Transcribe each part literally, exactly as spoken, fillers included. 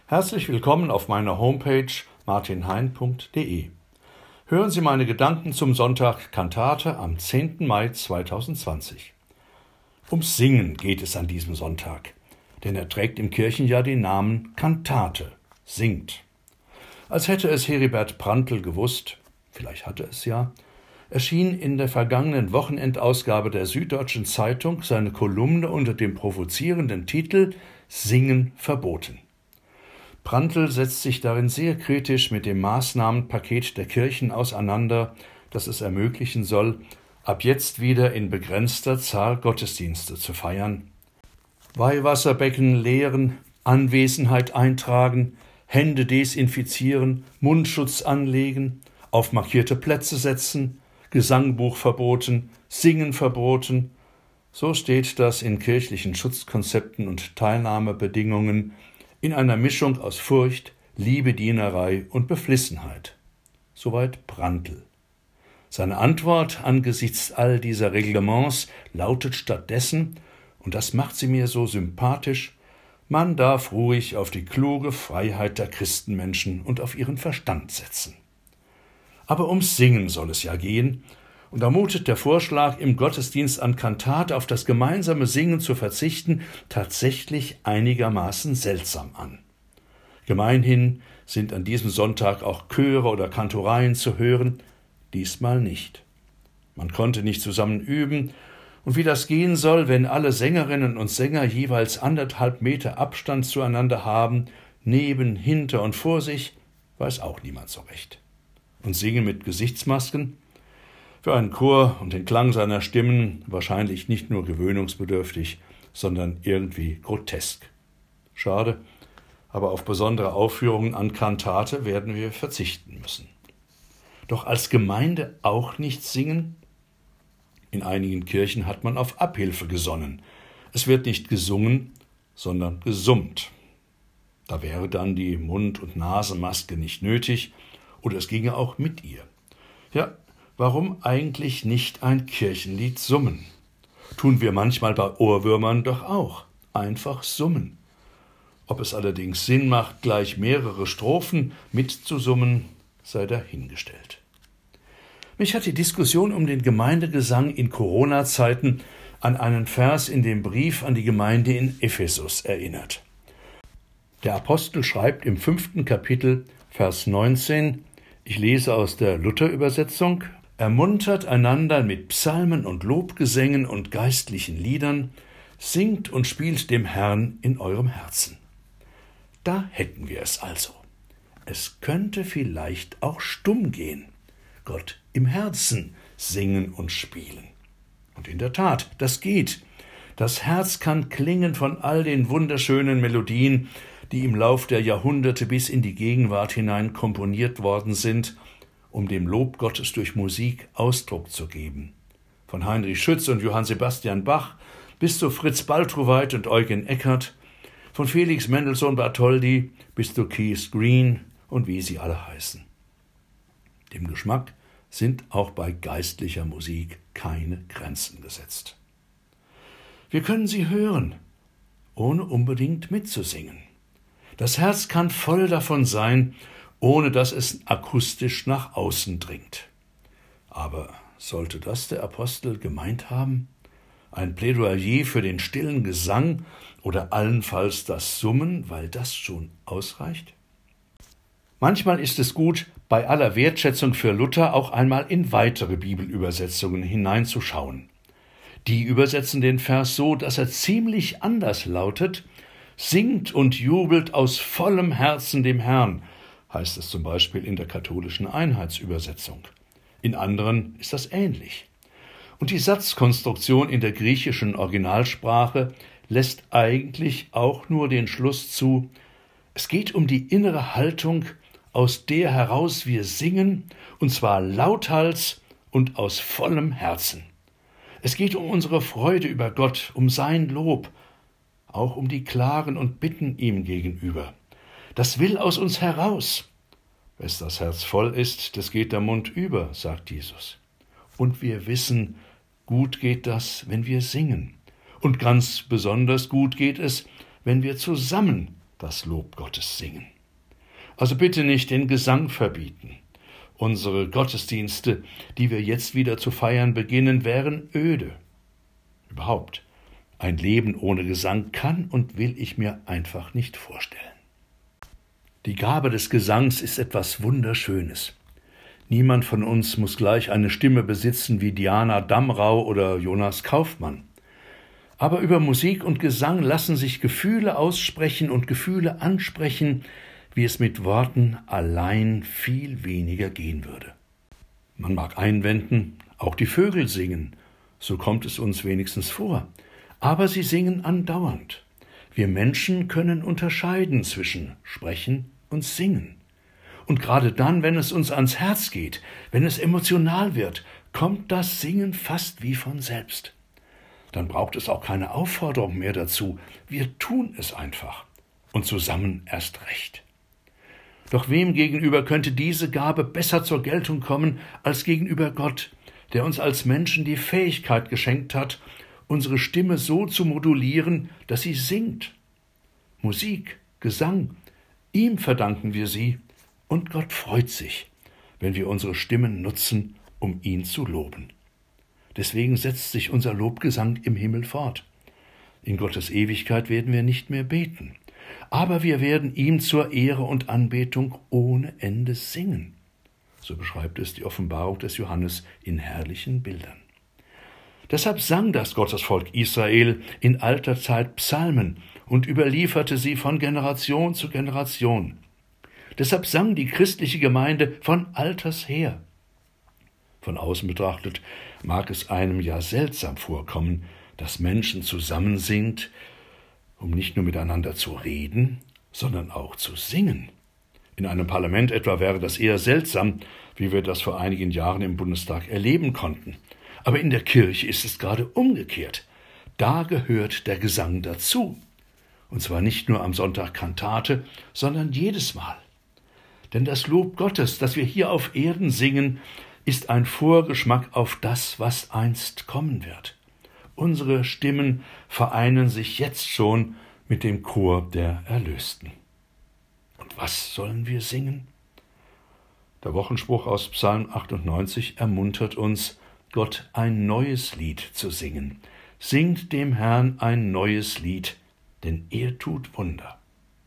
Herzlich willkommen auf meiner Homepage martin hein punkt de. Hören Sie meine Gedanken zum Sonntag Kantate am zehnten Mai zweitausendzwanzig. Ums Singen geht es an diesem Sonntag, denn er trägt im Kirchenjahr den Namen Kantate, singt. Als hätte es Heribert Prantl gewusst, vielleicht hatte es ja, erschien in der vergangenen Wochenendausgabe der Süddeutschen Zeitung seine Kolumne unter dem provozierenden Titel »Singen verboten«. Prantl setzt sich darin sehr kritisch mit dem Maßnahmenpaket der Kirchen auseinander, das es ermöglichen soll, ab jetzt wieder in begrenzter Zahl Gottesdienste zu feiern. Weihwasserbecken leeren, Anwesenheit eintragen, Hände desinfizieren, Mundschutz anlegen, auf markierte Plätze setzen, Gesangbuch verboten, Singen verboten. So steht das in kirchlichen Schutzkonzepten und Teilnahmebedingungen in einer Mischung aus Furcht, Liebedienerei und Beflissenheit. Soweit Prantl. Seine Antwort angesichts all dieser Reglements lautet stattdessen, und das macht sie mir so sympathisch, man darf ruhig auf die kluge Freiheit der Christenmenschen und auf ihren Verstand setzen. Aber ums Singen soll es ja gehen, und da mutet der Vorschlag, im Gottesdienst an Kantate auf das gemeinsame Singen zu verzichten, tatsächlich einigermaßen seltsam an. Gemeinhin sind an diesem Sonntag auch Chöre oder Kantoreien zu hören, diesmal nicht. Man konnte nicht zusammen üben, und wie das gehen soll, wenn alle Sängerinnen und Sänger jeweils anderthalb Meter Abstand zueinander haben, neben, hinter und vor sich, weiß auch niemand so recht. Und singen mit Gesichtsmasken? Für einen Chor und den Klang seiner Stimmen wahrscheinlich nicht nur gewöhnungsbedürftig, sondern irgendwie grotesk. Schade, aber auf besondere Aufführungen an Kantate werden wir verzichten müssen. Doch als Gemeinde auch nicht singen? In einigen Kirchen hat man auf Abhilfe gesonnen. Es wird nicht gesungen, sondern gesummt. Da wäre dann die Mund- und Nasenmaske nicht nötig, oder es ginge auch mit ihr. Ja, warum eigentlich nicht ein Kirchenlied summen? Tun wir manchmal bei Ohrwürmern doch auch. Einfach summen. Ob es allerdings Sinn macht, gleich mehrere Strophen mitzusummen, sei dahingestellt. Mich hat die Diskussion um den Gemeindegesang in Corona-Zeiten an einen Vers in dem Brief an die Gemeinde in Ephesus erinnert. Der Apostel schreibt im fünften Kapitel, Vers neunzehn, ich lese aus der Luther-Übersetzung, ermuntert einander mit Psalmen und Lobgesängen und geistlichen Liedern, singt und spielt dem Herrn in eurem Herzen. Da hätten wir es also. Es könnte vielleicht auch stumm gehen. Gott im Herzen singen und spielen. Und in der Tat, das geht. Das Herz kann klingen von all den wunderschönen Melodien, die im Lauf der Jahrhunderte bis in die Gegenwart hinein komponiert worden sind, um dem Lob Gottes durch Musik Ausdruck zu geben. Von Heinrich Schütz und Johann Sebastian Bach bis zu Fritz Baltroweit und Eugen Eckert, von Felix Mendelssohn Bartholdy bis zu Keith Green und wie sie alle heißen. Dem Geschmack sind auch bei geistlicher Musik keine Grenzen gesetzt. Wir können sie hören, ohne unbedingt mitzusingen. Das Herz kann voll davon sein, ohne dass es akustisch nach außen dringt. Aber sollte das der Apostel gemeint haben? Ein Plädoyer für den stillen Gesang oder allenfalls das Summen, weil das schon ausreicht? Manchmal ist es gut, bei aller Wertschätzung für Luther auch einmal in weitere Bibelübersetzungen hineinzuschauen. Die übersetzen den Vers so, dass er ziemlich anders lautet: Singt und jubelt aus vollem Herzen dem Herrn, heißt es zum Beispiel in der katholischen Einheitsübersetzung. In anderen ist das ähnlich. Und die Satzkonstruktion in der griechischen Originalsprache lässt eigentlich auch nur den Schluss zu: Es geht um die innere Haltung, aus der heraus wir singen, und zwar lauthals und aus vollem Herzen. Es geht um unsere Freude über Gott, um sein Lob, auch um die Klagen und Bitten ihm gegenüber. Das will aus uns heraus. Wes das Herz voll ist, des geht der Mund über, sagt Jesus. Und wir wissen, gut geht das, wenn wir singen. Und ganz besonders gut geht es, wenn wir zusammen das Lob Gottes singen. Also bitte nicht den Gesang verbieten. Unsere Gottesdienste, die wir jetzt wieder zu feiern beginnen, wären öde. Überhaupt, ein Leben ohne Gesang kann und will ich mir einfach nicht vorstellen. Die Gabe des Gesangs ist etwas Wunderschönes. Niemand von uns muss gleich eine Stimme besitzen wie Diana Damrau oder Jonas Kaufmann. Aber über Musik und Gesang lassen sich Gefühle aussprechen und Gefühle ansprechen, wie es mit Worten allein viel weniger gehen würde. Man mag einwenden, auch die Vögel singen, so kommt es uns wenigstens vor, aber sie singen andauernd. Wir Menschen können unterscheiden zwischen Sprechen und Singen. Und gerade dann, wenn es uns ans Herz geht, wenn es emotional wird, kommt das Singen fast wie von selbst. Dann braucht es auch keine Aufforderung mehr dazu, wir tun es einfach und zusammen erst recht. Doch wem gegenüber könnte diese Gabe besser zur Geltung kommen als gegenüber Gott, der uns als Menschen die Fähigkeit geschenkt hat, unsere Stimme so zu modulieren, dass sie singt. Musik, Gesang, ihm verdanken wir sie, und Gott freut sich, wenn wir unsere Stimmen nutzen, um ihn zu loben. Deswegen setzt sich unser Lobgesang im Himmel fort. In Gottes Ewigkeit werden wir nicht mehr beten, aber wir werden ihm zur Ehre und Anbetung ohne Ende singen. So beschreibt es die Offenbarung des Johannes in herrlichen Bildern. Deshalb sang das Gottesvolk Israel in alter Zeit Psalmen und überlieferte sie von Generation zu Generation. Deshalb sang die christliche Gemeinde von alters her. Von außen betrachtet mag es einem ja seltsam vorkommen, dass Menschen zusammensingt, um nicht nur miteinander zu reden, sondern auch zu singen. In einem Parlament etwa wäre das eher seltsam, wie wir das vor einigen Jahren im Bundestag erleben konnten. Aber in der Kirche ist es gerade umgekehrt. Da gehört der Gesang dazu. Und zwar nicht nur am Sonntag Kantate, sondern jedes Mal. Denn das Lob Gottes, das wir hier auf Erden singen, ist ein Vorgeschmack auf das, was einst kommen wird. Unsere Stimmen vereinen sich jetzt schon mit dem Chor der Erlösten. Und was sollen wir singen? Der Wochenspruch aus Psalm achtundneunzig ermuntert uns, Gott ein neues Lied zu singen. Singt dem Herrn ein neues Lied, denn er tut Wunder.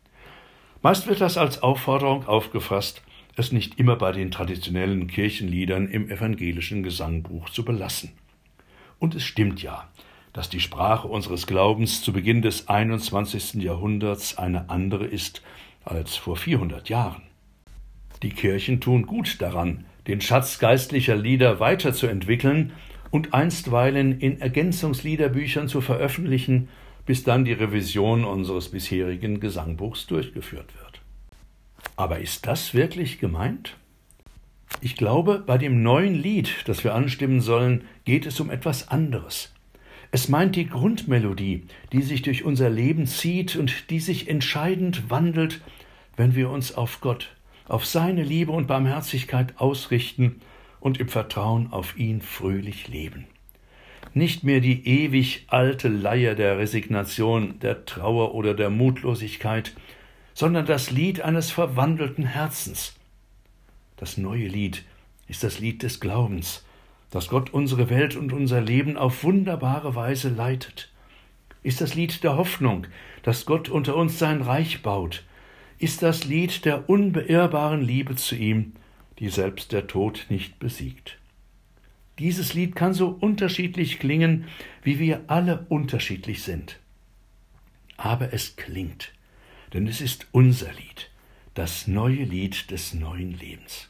Meist wird das als Aufforderung aufgefasst, es nicht immer bei den traditionellen Kirchenliedern im evangelischen Gesangbuch zu belassen. Und es stimmt ja, dass die Sprache unseres Glaubens zu Beginn des einundzwanzigsten Jahrhunderts eine andere ist als vor vierhundert Jahren. Die Kirchen tun gut daran, den Schatz geistlicher Lieder weiterzuentwickeln und einstweilen in Ergänzungsliederbüchern zu veröffentlichen, bis dann die Revision unseres bisherigen Gesangbuchs durchgeführt wird. Aber ist das wirklich gemeint? Ich glaube, bei dem neuen Lied, das wir anstimmen sollen, geht es um etwas anderes. Es meint die Grundmelodie, die sich durch unser Leben zieht und die sich entscheidend wandelt, wenn wir uns auf Gott, auf seine Liebe und Barmherzigkeit ausrichten und im Vertrauen auf ihn fröhlich leben. Nicht mehr die ewig alte Leier der Resignation, der Trauer oder der Mutlosigkeit, sondern das Lied eines verwandelten Herzens. Das neue Lied ist das Lied des Glaubens, dass Gott unsere Welt und unser Leben auf wunderbare Weise leitet. Ist das Lied der Hoffnung, dass Gott unter uns sein Reich baut. Ist das Lied der unbeirrbaren Liebe zu ihm, die selbst der Tod nicht besiegt. Dieses Lied kann so unterschiedlich klingen, wie wir alle unterschiedlich sind. Aber es klingt, denn es ist unser Lied, das neue Lied des neuen Lebens.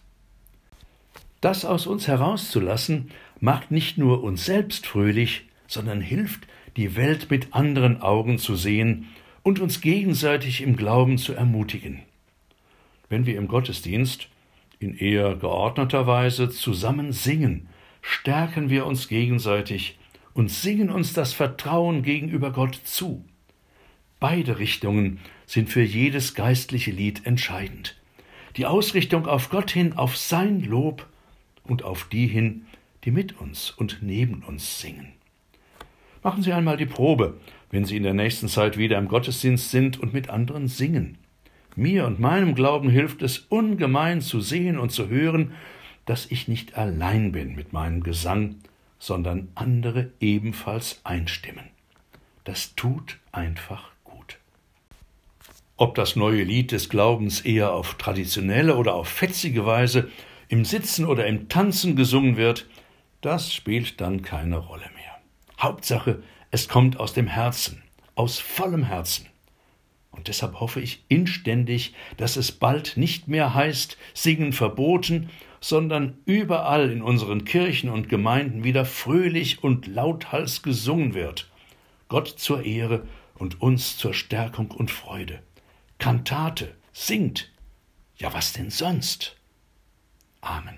Das aus uns herauszulassen, macht nicht nur uns selbst fröhlich, sondern hilft, die Welt mit anderen Augen zu sehen und uns gegenseitig im Glauben zu ermutigen. Wenn wir im Gottesdienst in eher geordneter Weise zusammen singen, stärken wir uns gegenseitig und singen uns das Vertrauen gegenüber Gott zu. Beide Richtungen sind für jedes geistliche Lied entscheidend. Die Ausrichtung auf Gott hin, auf sein Lob und auf die hin, die mit uns und neben uns singen. Machen Sie einmal die Probe. wenn Sie in der nächsten Zeit wieder im Gottesdienst sind und mit anderen singen. Mir und meinem Glauben hilft es ungemein zu sehen und zu hören, dass ich nicht allein bin mit meinem Gesang, sondern andere ebenfalls einstimmen. Das tut einfach gut. Ob das neue Lied des Glaubens eher auf traditionelle oder auf fetzige Weise im Sitzen oder im Tanzen gesungen wird, das spielt dann keine Rolle mehr. Hauptsache, es kommt aus dem Herzen, aus vollem Herzen. Und deshalb hoffe ich inständig, dass es bald nicht mehr heißt, Singen verboten, sondern überall in unseren Kirchen und Gemeinden wieder fröhlich und lauthals gesungen wird. Gott zur Ehre und uns zur Stärkung und Freude. Kantate, singt. Ja, was denn sonst? Amen.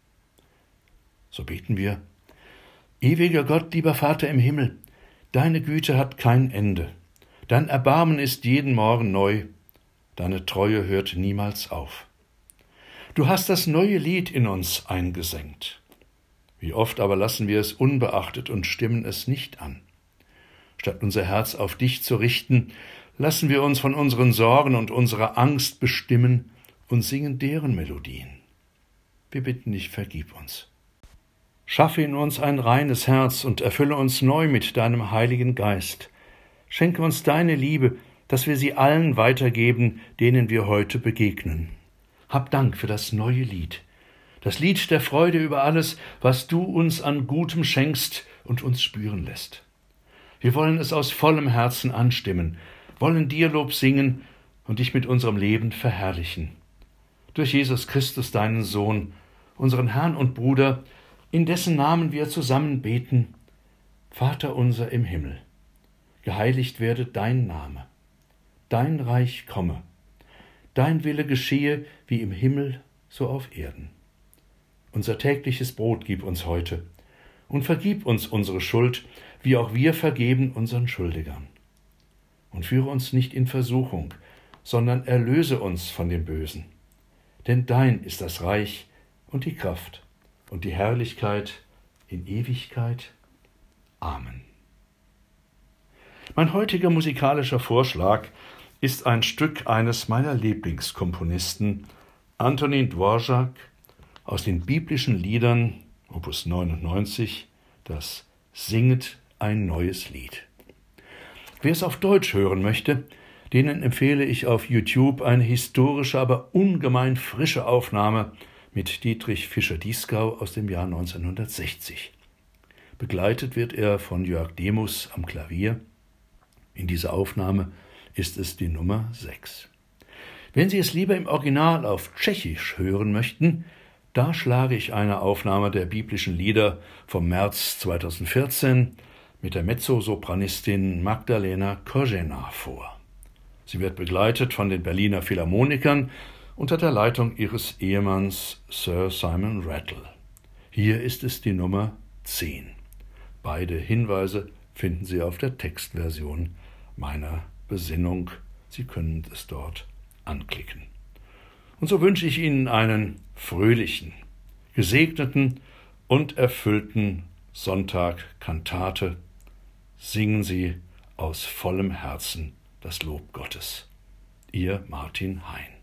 So beten wir. Ewiger Gott, lieber Vater im Himmel, deine Güte hat kein Ende. Dein Erbarmen ist jeden Morgen neu. Deine Treue hört niemals auf. Du hast das neue Lied in uns eingesenkt. Wie oft aber lassen wir es unbeachtet und stimmen es nicht an. Statt unser Herz auf dich zu richten, lassen wir uns von unseren Sorgen und unserer Angst bestimmen und singen deren Melodien. Wir bitten dich, vergib uns. Schaffe in uns ein reines Herz und erfülle uns neu mit deinem Heiligen Geist. Schenke uns deine Liebe, dass wir sie allen weitergeben, denen wir heute begegnen. Hab Dank für das neue Lied, das Lied der Freude über alles, was du uns an Gutem schenkst und uns spüren lässt. Wir wollen es aus vollem Herzen anstimmen, wollen dir Lob singen und dich mit unserem Leben verherrlichen. Durch Jesus Christus, deinen Sohn, unseren Herrn und Bruder, in dessen Namen wir zusammen beten: Vater unser im Himmel, geheiligt werde dein Name, dein Reich komme, dein Wille geschehe wie im Himmel, so auf Erden. Unser tägliches Brot gib uns heute und vergib uns unsere Schuld, wie auch wir vergeben unseren Schuldigern. Und führe uns nicht in Versuchung, sondern erlöse uns von dem Bösen. Denn dein ist das Reich und die Kraft und die Herrlichkeit in Ewigkeit. Amen. Mein heutiger musikalischer Vorschlag ist ein Stück eines meiner Lieblingskomponisten, Antonin Dvorak, aus den biblischen Liedern, Opus neunundneunzig, das Singet ein neues Lied. Wer es auf Deutsch hören möchte, denen empfehle ich auf YouTube eine historische, aber ungemein frische Aufnahme mit Dietrich Fischer-Dieskau aus dem Jahr neunzehnhundertsechzig. Begleitet wird er von Jörg Demus am Klavier. In dieser Aufnahme ist es die Nummer sechs. Wenn Sie es lieber im Original auf Tschechisch hören möchten, da schlage ich eine Aufnahme der biblischen Lieder vom März zweitausendvierzehn mit der Mezzosopranistin Magdalena Korzena vor. Sie wird begleitet von den Berliner Philharmonikern unter der Leitung ihres Ehemanns Sir Simon Rattle. Hier ist es die Nummer zehn. Beide Hinweise finden Sie auf der Textversion meiner Besinnung. Sie können es dort anklicken. Und so wünsche ich Ihnen einen fröhlichen, gesegneten und erfüllten Sonntag Kantate. Singen Sie aus vollem Herzen das Lob Gottes. Ihr Martin Hein.